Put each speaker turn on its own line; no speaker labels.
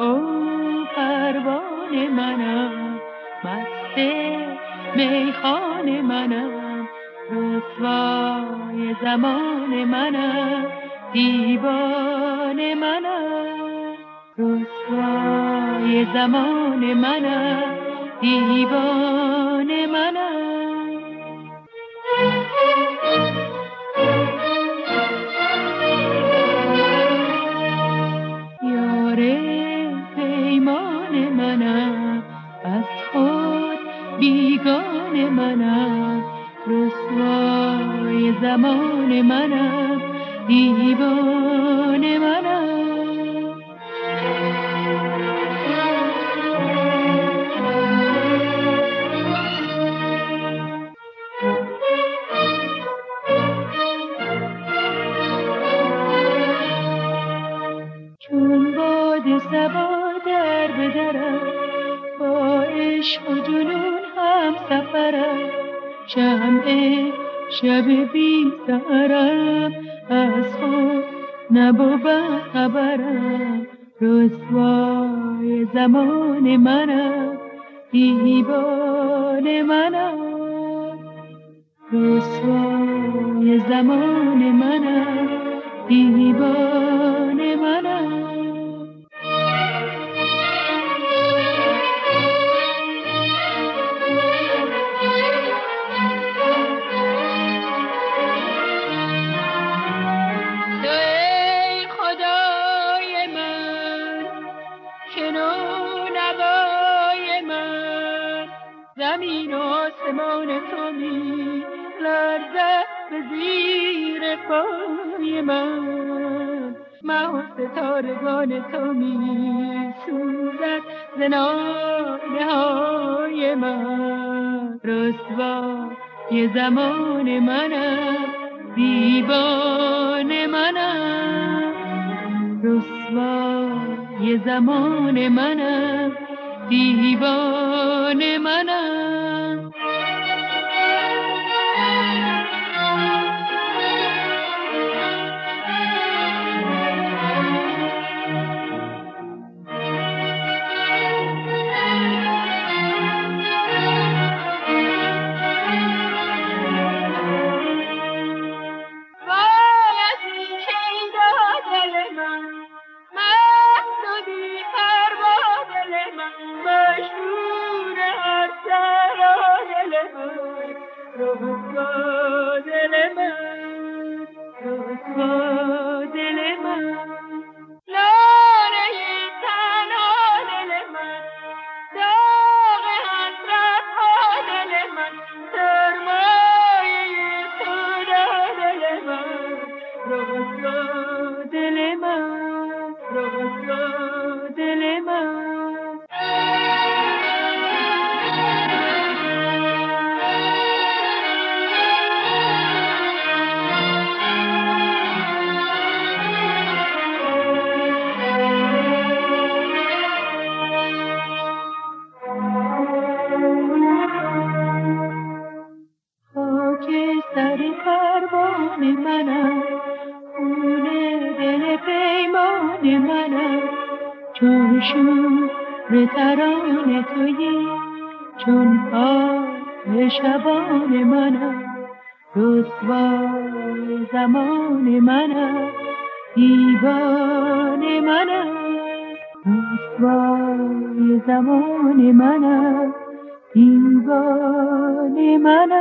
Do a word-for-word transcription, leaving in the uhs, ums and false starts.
و پروانه منم، مست میخانه منم، رسوای زمان منم، دیوانه منم، رسوای زمان منم، دیوانه منم. پیمان منم، از خود بیگانه منم، رسوای زمان منم، دیوانه منم. چون باد صبا در بدرم، با عشق و جنون هم سفرم، شمع شب بی سحرم، از خود نبود خبرم، رسوای زمان منم، دیوانه منم، رسوای زمان منم، دیوانه منم. زمین و آسمان تو می لرزد به زیر پای من، مه و ستارگان تو می سوزد ز ناله های من، رسوای زمان منم، دیوانه منم، رسوای زمان منم، دیوانه منم. چون شور ترانه تویی، چون آه شبان منم، رسوای زمان منم، دیوانه منم، رسوای زمان منم، دیوانه منم.